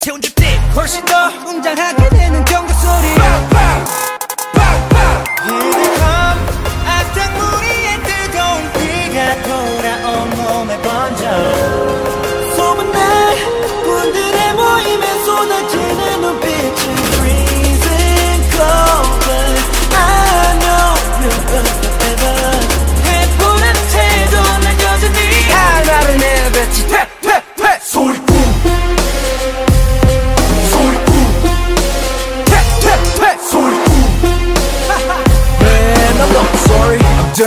채운 듯 훨씬 더 웅장하게 되는 경적 소리